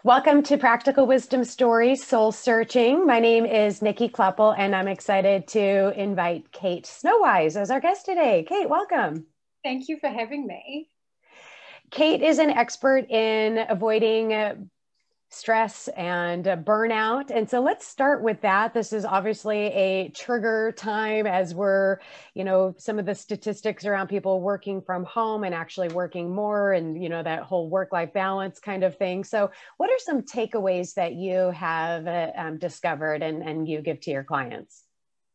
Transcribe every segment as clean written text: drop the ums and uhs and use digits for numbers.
Welcome to Practical Wisdom Stories, Soul Searching. My name is Nikki Kleppel, and I'm excited to invite Kate Snowise as our guest today. Kate, welcome. Thank you for having me. Kate is an expert in avoiding stress and burnout. And so let's start with that. This is obviously a trigger time as we're, some of the statistics around people working from home and actually working more and, that whole work-life balance kind of thing. So what are some takeaways that you have discovered and you give to your clients?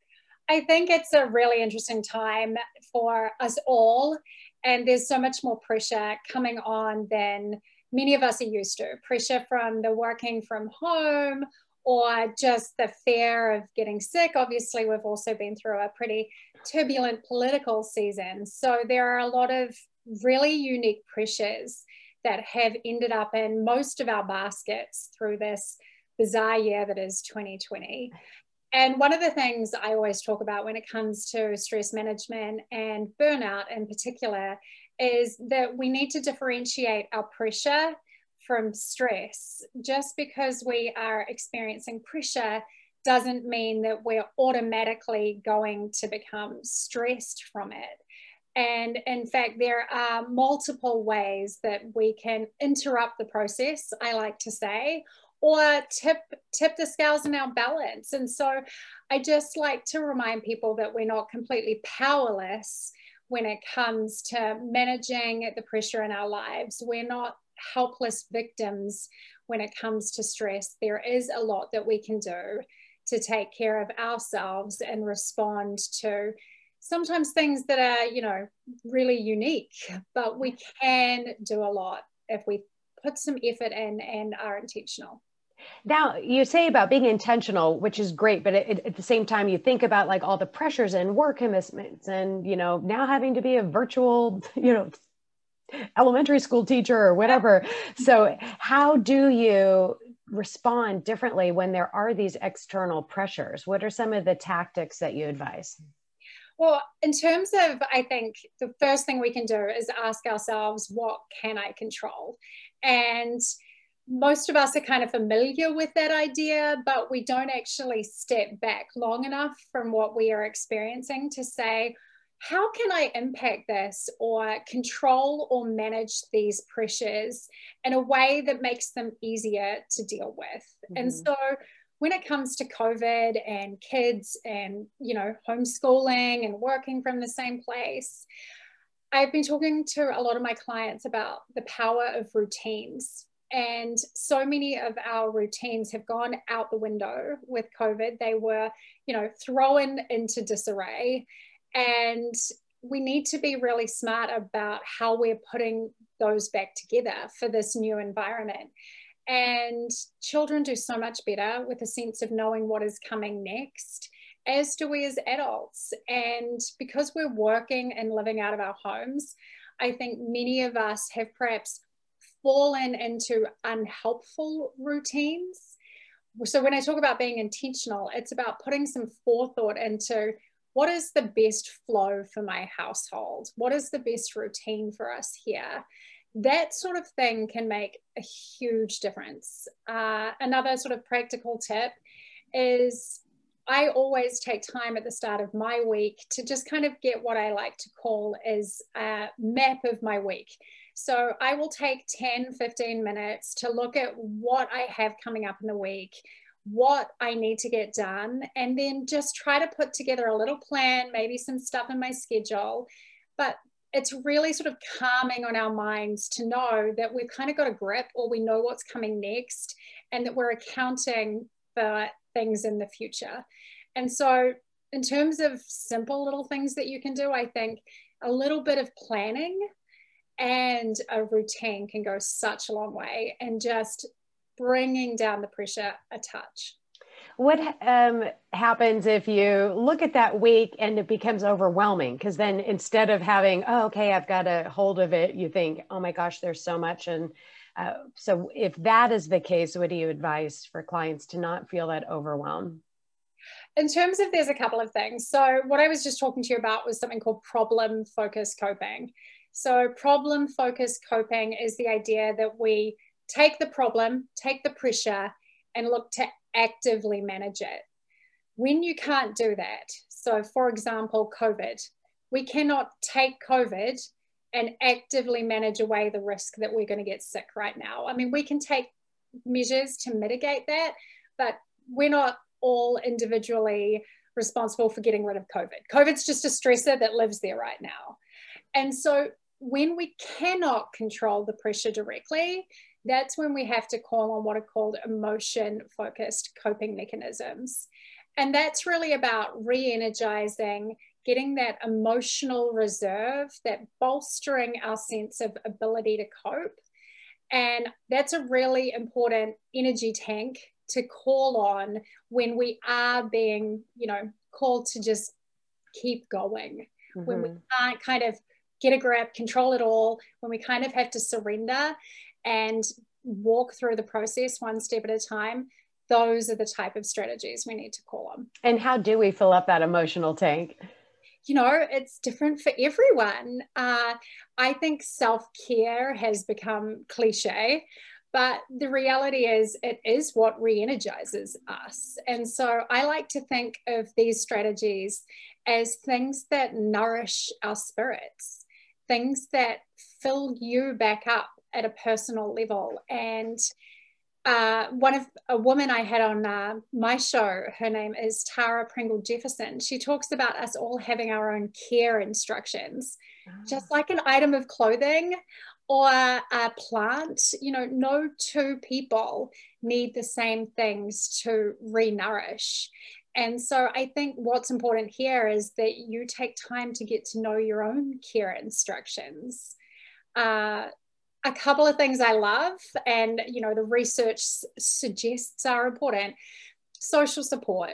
I think it's a really interesting time for us all. And there's so much more pressure coming on than many of us are used to. Pressure from the working from home or just the fear of getting sick. Obviously, we've also been through a pretty turbulent political season. So there are a lot of really unique pressures that have ended up in most of our baskets through this bizarre year that is 2020. And one of the things I always talk about when it comes to stress management and burnout in particular is that we need to differentiate our pressure from stress. Just because we are experiencing pressure doesn't mean that we're automatically going to become stressed from it. And in fact, there are multiple ways that we can interrupt the process, I like to say, or tip the scales in our balance. And so I just like to remind people that we're not completely powerless when it comes to managing the pressure in our lives. We're not helpless victims when it comes to stress. There is a lot that we can do to take care of ourselves and respond to sometimes things that are, really unique, but we can do a lot if we put some effort in and are intentional. Now, you say about being intentional, which is great, but at the same time, you think about like all the pressures and work commitments and, now having to be a virtual, elementary school teacher or whatever. So how do you respond differently when there are these external pressures? What are some of the tactics that you advise? Well, in terms of, I think the first thing we can do is ask ourselves, what can I control? And most of us are kind of familiar with that idea, but we don't actually step back long enough from what we are experiencing to say, how can I impact this or control or manage these pressures in a way that makes them easier to deal with? Mm-hmm. And so when it comes to COVID and kids and, homeschooling and working from the same place, I've been talking to a lot of my clients about the power of routines. And so many of our routines have gone out the window with COVID. They were, thrown into disarray. And we need to be really smart about how we're putting those back together for this new environment. And children do so much better with a sense of knowing what is coming next, as do we as adults. And because we're working and living out of our homes, I think many of us have perhaps fallen into unhelpful routines. So when I talk about being intentional, it's about putting some forethought into what is the best flow for my household? What is the best routine for us here? That sort of thing can make a huge difference. Another sort of practical tip is I always take time at the start of my week to just kind of get what I like to call is a map of my week. So I will take 10, 15 minutes to look at what I have coming up in the week, what I need to get done, and then just try to put together a little plan, maybe some stuff in my schedule. But it's really sort of calming on our minds to know that we've kind of got a grip or we know what's coming next and that we're accounting for things in the future. And so in terms of simple little things that you can do, I think a little bit of planning and a routine can go such a long way and just bringing down the pressure a touch. What happens if you look at that week and it becomes overwhelming? Because then instead of having, oh, okay, I've got a hold of it, you think, oh my gosh, there's so much. And so if that is the case, what do you advise for clients to not feel that overwhelm? In terms of, there's a couple of things. So what I was just talking to you about was something called problem-focused coping. So problem-focused coping is the idea that we take the problem, take the pressure, and look to actively manage it. When you can't do that, so for example, COVID, we cannot take COVID and actively manage away the risk that we're going to get sick right now. I mean, we can take measures to mitigate that, but we're not all individually responsible for getting rid of COVID. COVID's just a stressor that lives there right now. And so when we cannot control the pressure directly, that's when we have to call on what are called emotion-focused coping mechanisms. And that's really about re-energizing, getting that emotional reserve, that bolstering our sense of ability to cope. And that's a really important energy tank to call on when we are being, called to just keep going. Mm-hmm. When we can't kind of get a grip, control it all, when we kind of have to surrender and walk through the process one step at a time, those are the type of strategies we need to call on. And how do we fill up that emotional tank? It's different for everyone. I think self-care has become cliche, but the reality is it is what re-energizes us. And so I like to think of these strategies as things that nourish our spirits, things that fill you back up at a personal level. And a woman I had on my show, her name is Tara Pringle Jefferson. She talks about us all having our own care instructions, just like an item of clothing or a plant. No two people need the same things to re-nourish. And so I think what's important here is that you take time to get to know your own care instructions. A couple of things I love, and the research suggests are important. Social support.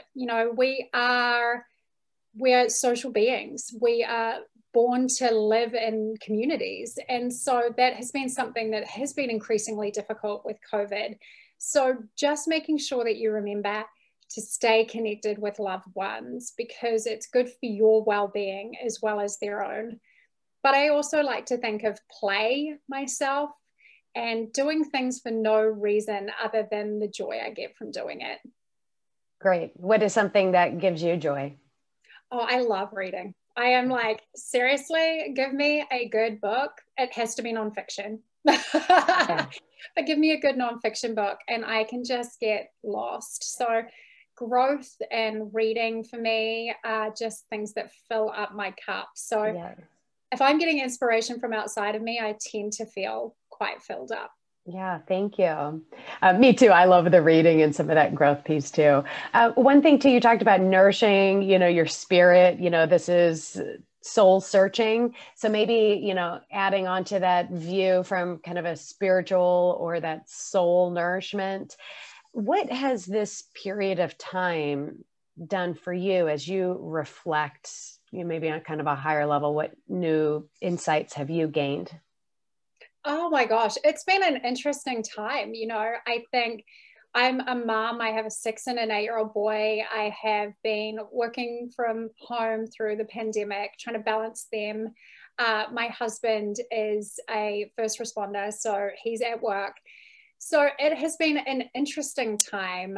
We're social beings. We are born to live in communities, and so that has been something that has been increasingly difficult with COVID. So just making sure that you remember to stay connected with loved ones, because it's good for your well-being as well as their own. But I also like to think of play myself and doing things for no reason other than the joy I get from doing it. Great. What is something that gives you joy? Oh, I love reading. I am like, seriously, give me a good book. It has to be nonfiction. Okay. But give me a good nonfiction book and I can just get lost. So growth and reading for me are just things that fill up my cup. So yeah. If I'm getting inspiration from outside of me, I tend to feel quite filled up. Yeah, thank you. Me too. I love the reading and some of that growth piece too. One thing too, you talked about nourishing, your spirit, this is soul searching. So maybe, adding on to that view from kind of a spiritual or that soul nourishment. What has this period of time done for you as you reflect, maybe on kind of a higher level? What new insights have you gained? Oh my gosh, it's been an interesting time. I think I'm a mom. I have a 6 and an 8-year-old boy. I have been working from home through the pandemic, trying to balance them. My husband is a first responder, so he's at work. So it has been an interesting time.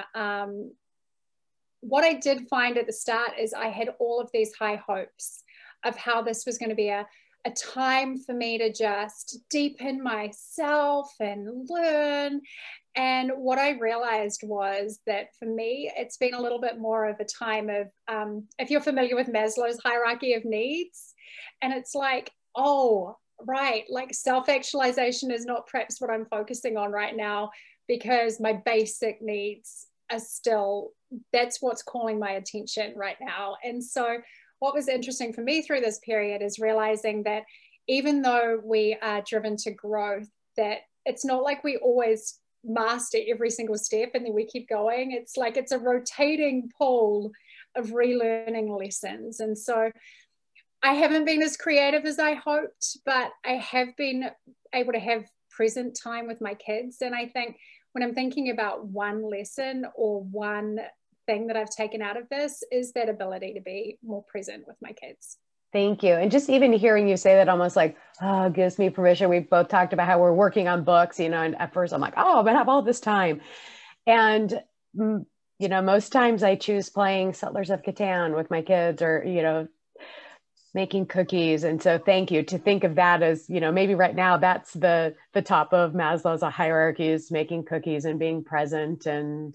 What I did find at the start is I had all of these high hopes of how this was going to be a time for me to just deepen myself and learn. And what I realized was that for me, it's been a little bit more of a time of, if you're familiar with Maslow's hierarchy of needs, and it's like, oh, right, like self-actualization is not perhaps what I'm focusing on right now, because my basic needs are still, that's what's calling my attention right now. And so what was interesting for me through this period is realizing that even though we are driven to growth, that it's not like we always master every single step and then we keep going. It's like it's a rotating pool of relearning lessons. And so I haven't been as creative as I hoped, but I have been able to have present time with my kids. And I think when I'm thinking about one lesson or one thing that I've taken out of this is that ability to be more present with my kids. Thank you. And just even hearing you say that almost like, oh, gives me permission. We've both talked about how we're working on books, you know, and at first I'm like, oh, I'm gonna have all this time. And, you know, most times I choose playing Settlers of Catan with my kids or, you know, making cookies. And so thank you to think of that as, you know, maybe right now that's the top of Maslow's hierarchy is making cookies and being present and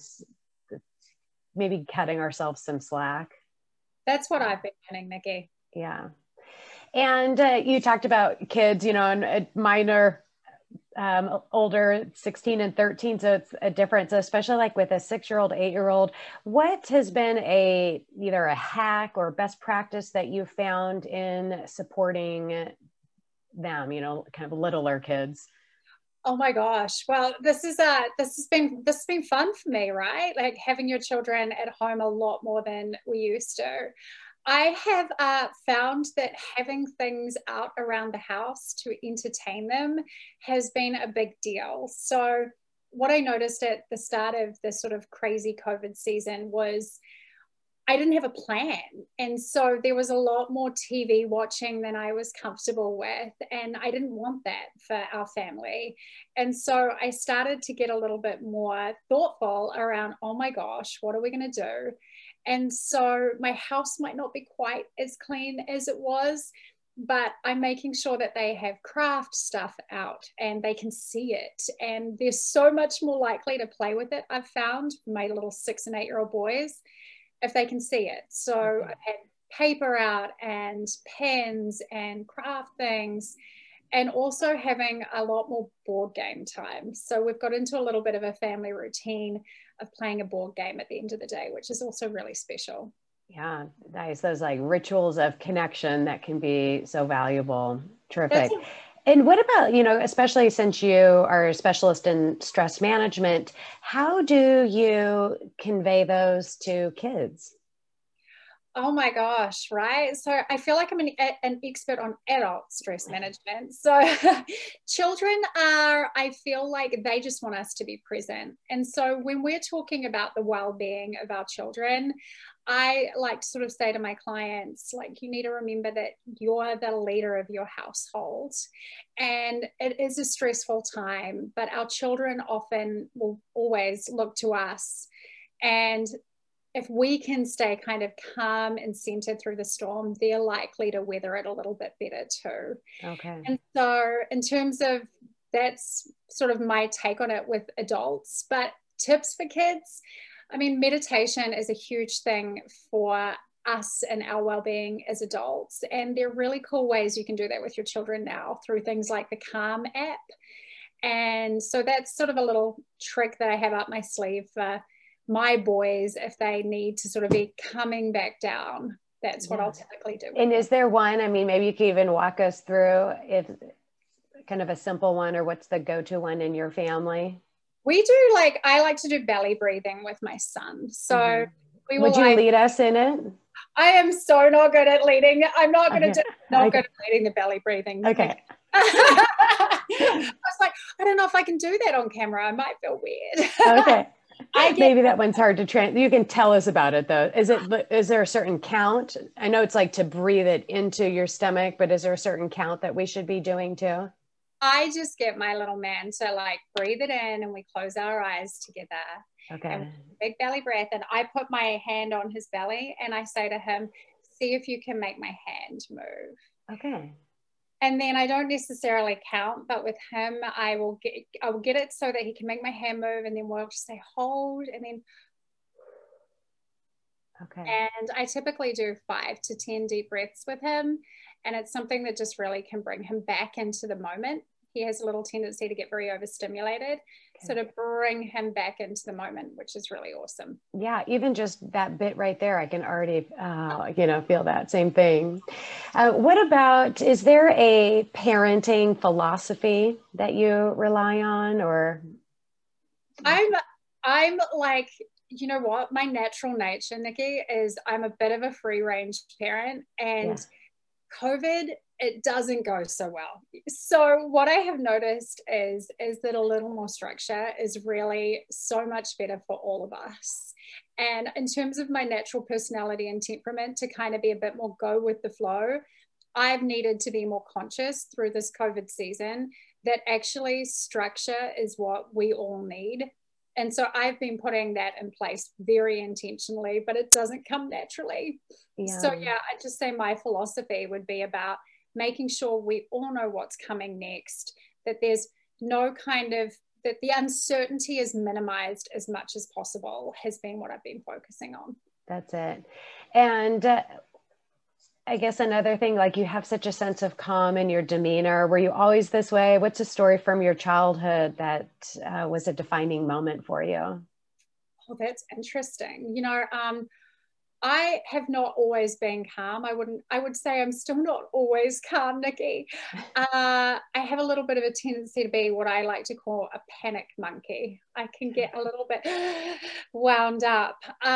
maybe cutting ourselves some slack. That's what I've been learning, Nikki. Yeah. And you talked about kids, you know, and mine are older, 16 and 13. So it's a difference, especially like with a 6-year-old, 8-year-old. What has been either a hack or best practice that you found in supporting them, you know, kind of littler kids? Oh my gosh. Well, this has been fun for me, right? Like having your children at home a lot more than we used to. I have found that having things out around the house to entertain them has been a big deal. So what I noticed at the start of this sort of crazy COVID season was I didn't have a plan. And so there was a lot more TV watching than I was comfortable with. And I didn't want that for our family. And so I started to get a little bit more thoughtful around, oh my gosh, what are we going to do? And so my house might not be quite as clean as it was, but I'm making sure that they have craft stuff out and they can see it. And they're so much more likely to play with it, I've found, my little 6 and 8-year-old boys, if they can see it. So I've had paper out and pens and craft things, and also having a lot more board game time. So we've got into a little bit of a family routine of playing a board game at the end of the day, which is also really special. Yeah, nice. Those like rituals of connection that can be so valuable. Terrific. And what about, you know, especially since you are a specialist in stress management, how do you convey those to kids? Oh my gosh, right? So I feel like I'm an expert on adult stress management. So children are, I feel like they just want us to be present. And so when we're talking about the well-being of our children, I like to sort of say to my clients, like, you need to remember that you're the leader of your household. And it is a stressful time, but our children often will always look to us. And if we can stay kind of calm and centered through the storm, they're likely to weather it a little bit better too. Okay. And so in terms of, that's sort of my take on it with adults, but tips for kids, I mean, meditation is a huge thing for us and our well-being as adults. And there are really cool ways you can do that with your children now through things like the Calm app. And so that's sort of a little trick that I have up my sleeve for my boys if they need to sort of be coming back down. That's what I'll typically do. And is there one, I mean, maybe you could even walk us through if kind of a simple one, or what's the go-to one in your family? We do, like, I like to do belly breathing with my son. So we will, would you lead us in it? I am so not good at leading. I'm not going to do, not good at leading the belly breathing. Okay. I was like, I don't know if I can do that on camera. I might feel weird. Okay. Maybe that one's hard to you can tell us about it though. Is there a certain count? I know it's like to breathe it into your stomach, but is there a certain count that we should be doing too? I just get my little man to like breathe it in and we close our eyes together. Okay. And big belly breath. And I put my hand on his belly and I say to him, see if you can make my hand move. Okay. And then I don't necessarily count, but with him, I will get it so that he can make my hand move, and then we'll just say hold, and then. Okay. And I typically do 5 to 10 deep breaths with him, and it's something that just really can bring him back into the moment. He has a little tendency to get very overstimulated. Okay. So to bring him back into the moment, which is really awesome. Yeah, even just that bit right there, I can already, feel that same thing. What about, is there a parenting philosophy that you rely on, or? I'm like, you know what? My natural nature, Nikki, is I'm a bit of a free range parent, and COVID, it doesn't go so well. So what I have noticed is that a little more structure is really so much better for all of us. And in terms of my natural personality and temperament to kind of be a bit more go with the flow, I've needed to be more conscious through this COVID season that actually structure is what we all need. And so I've been putting that in place very intentionally, but it doesn't come naturally. Yeah. So yeah, I just say my philosophy would be about making sure we all know what's coming next, that there's no kind of, that the uncertainty is minimized as much as possible has been what I've been focusing on. That's it. And I guess another thing, like you have such a sense of calm in your demeanor. Were you always this way? What's a story from your childhood that was a defining moment for you? Oh, that's interesting. I have not always been calm. I would say I'm still not always calm, Nikki. I have a little bit of a tendency to be what I like to call a panic monkey. I can get a little bit wound up.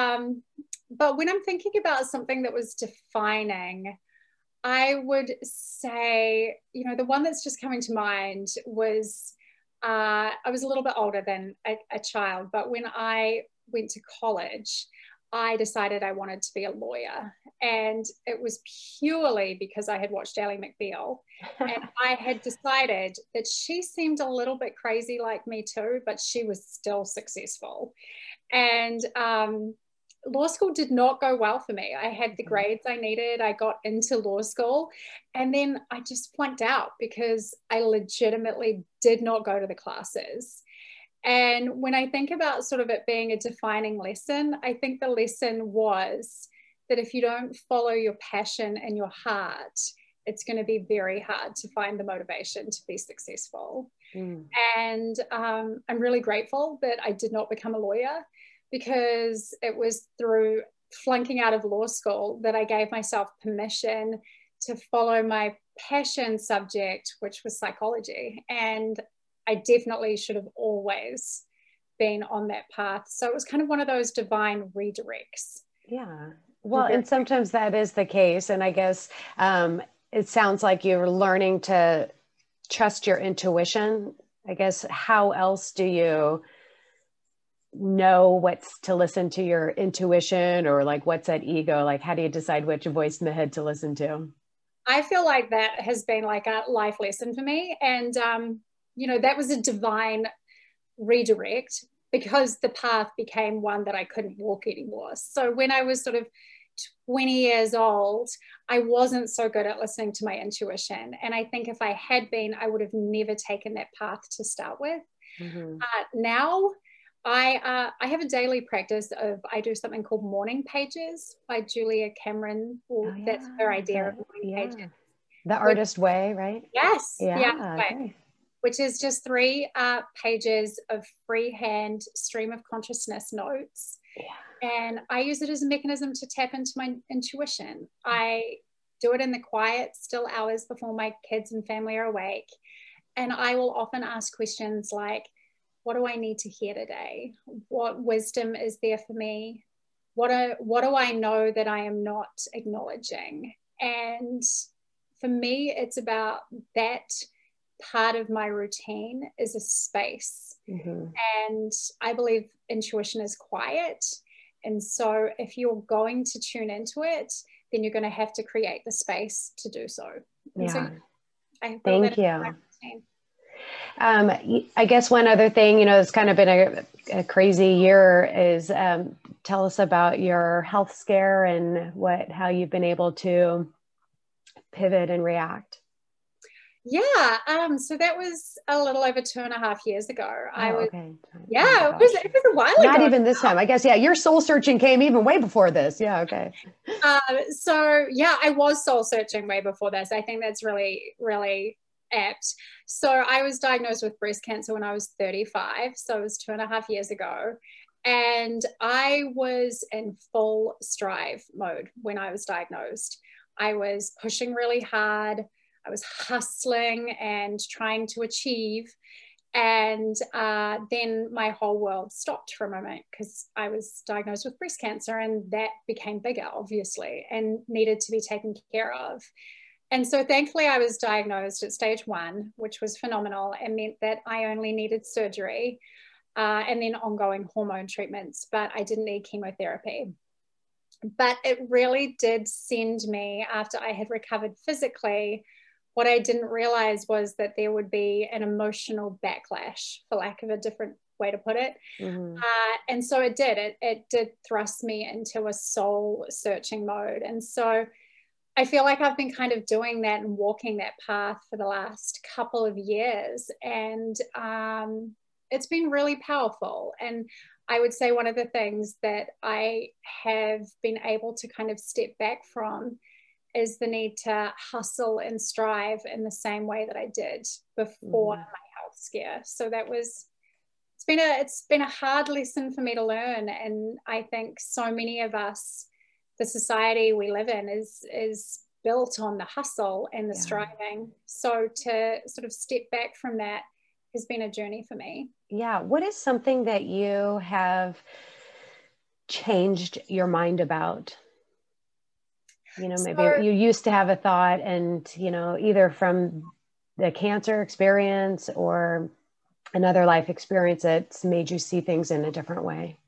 But when I'm thinking about something that was defining, I would say, the one that's just coming to mind was I was a little bit older than a child, but when I went to college, I decided I wanted to be a lawyer. And it was purely because I had watched Ally McBeal. And I had decided that she seemed a little bit crazy like me too, but she was still successful. And law school did not go well for me. I had the grades I needed. I got into law school. And then I just flunked out because I legitimately did not go to the classes. And when I think about sort of it being a defining lesson, I think the lesson was that if you don't follow your passion and your heart, it's going to be very hard to find the motivation to be successful. And I'm really grateful that I did not become a lawyer, because it was through flunking out of law school that I gave myself permission to follow my passion subject, which was psychology. And I definitely should have always been on that path. So it was kind of one of those divine redirects. Yeah. Well, and sometimes that is the case. And I guess it sounds like you're learning to trust your intuition. I guess, how else do you know what's to listen to your intuition, or like what's that ego? Like, how do you decide which voice in the head to listen to? I feel like that has been like a life lesson for me. And, that was a divine redirect, because the path became one that I couldn't walk anymore. So when I was sort of 20 years old, I wasn't so good at listening to my intuition. And I think if I had been, I would have never taken that path to start with. Now, I have a daily practice of, I do something called morning pages by Julia Cameron. That's her idea of morning pages. The artist way, right? Yes. Yeah. Okay. Which is just 3 pages of freehand stream of consciousness notes. And I use it as a mechanism to tap into my intuition. I do it in the quiet, still hours before my kids and family are awake. And I will often ask questions like, what do I need to hear today? What wisdom is there for me? What do I know that I am not acknowledging? And for me, it's about that part of my routine is a space. And I believe intuition is quiet. And so if you're going to tune into it, then you're going to have to create the space to do so. And so thank you. I guess one other thing, it's kind of been a crazy year, is tell us about your health scare and how you've been able to pivot and react. Yeah, so that was a little over 2.5 years ago. Okay. Yeah, it was a while ago. Not even this time. I guess, your soul searching came even way before this. Yeah, okay. So yeah, I was soul searching way before this. I think that's really, really apt. So I was diagnosed with breast cancer when I was 35. So it was 2.5 years ago. And I was in full strive mode when I was diagnosed. I was pushing really hard. I was hustling and trying to achieve. And then my whole world stopped for a moment, because I was diagnosed with breast cancer, and that became bigger, obviously, and needed to be taken care of. And so thankfully I was diagnosed at stage 1, which was phenomenal, and meant that I only needed surgery and then ongoing hormone treatments, but I didn't need chemotherapy. But it really did send me, after I had recovered physically, what I didn't realize was that there would be an emotional backlash, for lack of a different way to put it. Mm-hmm. And so it did. It did thrust me into a soul searching mode. And so I feel like I've been kind of doing that and walking that path for the last couple of years. And it's been really powerful. And I would say one of the things that I have been able to kind of step back from is the need to hustle and strive in the same way that I did before my health scare. So that was, it's been a hard lesson for me to learn. And I think so many of us, the society we live in is built on the hustle and the striving. So to sort of step back from that has been a journey for me. Yeah. What is something that you have changed your mind about? You know, maybe you used to have a thought and, you know, either from the cancer experience or another life experience that's made you see things in a different way.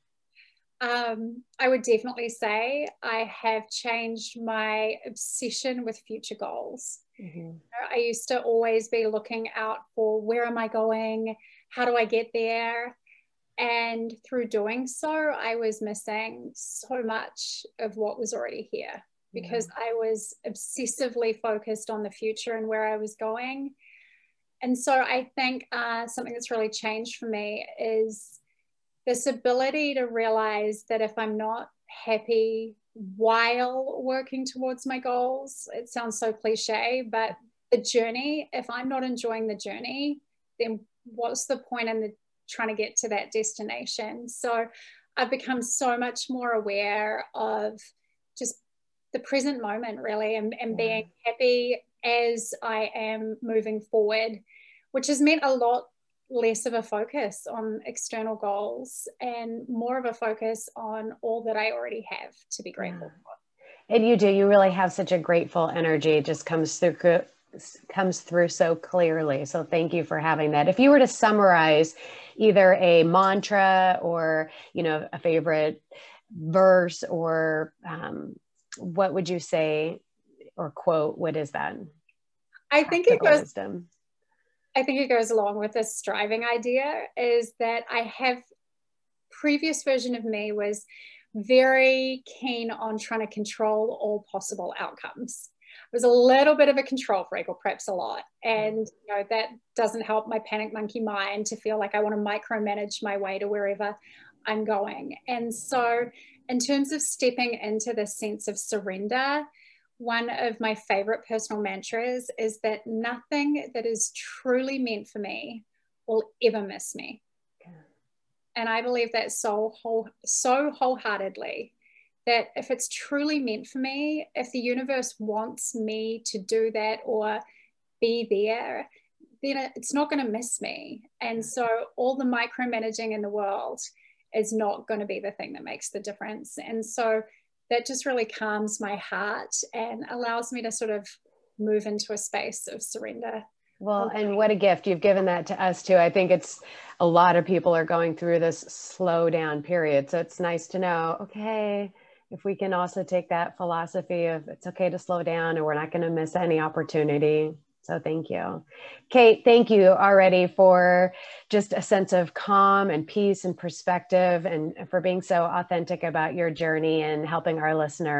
I would definitely say I have changed my obsession with future goals. Mm-hmm. I used to always be looking out for, where am I going? How do I get there? And through doing so, I was missing so much of what was already here, because I was obsessively focused on the future and where I was going. And so I think something that's really changed for me is this ability to realize that if I'm not happy while working towards my goals, it sounds so cliche, but the journey, if I'm not enjoying the journey, then what's the point in trying to get to that destination? So I've become so much more aware of just the present moment, really, and being happy as I am moving forward, which has meant a lot less of a focus on external goals and more of a focus on all that I already have to be grateful for. And you really have such a grateful energy. It just comes through so clearly. So thank you for having that. If you were to summarize either a mantra or, you know, a favorite verse, or what would you say, or quote, what is that? I think it goes along with this striving idea, is that previous version of me was very keen on trying to control all possible outcomes. I was a little bit of a control freak, or perhaps a lot. And you know, that doesn't help my panic monkey mind to feel like I want to micromanage my way to wherever I'm going. And so in terms of stepping into the sense of surrender, one of my favorite personal mantras is that nothing that is truly meant for me will ever miss me. And I believe that so wholeheartedly, that if it's truly meant for me, if the universe wants me to do that or be there, then it's not going to miss me. And so all the micromanaging in the world is not going to be the thing that makes the difference. And so that just really calms my heart and allows me to sort of move into a space of surrender. Well, and what a gift. You've given that to us too. I think it's a lot of people are going through this slow down period. So it's nice to know, okay, if we can also take that philosophy of it's okay to slow down and we're not going to miss any opportunity. So thank you. Kate, thank you already for just a sense of calm and peace and perspective, and for being so authentic about your journey and helping our listeners.